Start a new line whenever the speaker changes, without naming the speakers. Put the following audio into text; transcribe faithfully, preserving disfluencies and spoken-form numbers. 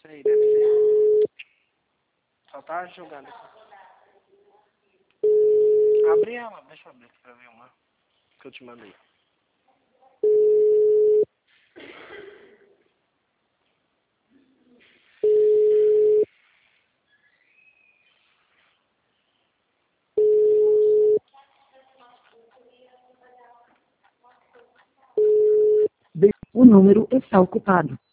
Sei, deve ser. Só tá jogando aqui. Abre ela, deixa eu abrir aqui pra ver uma que eu te mandei.
O número está ocupado.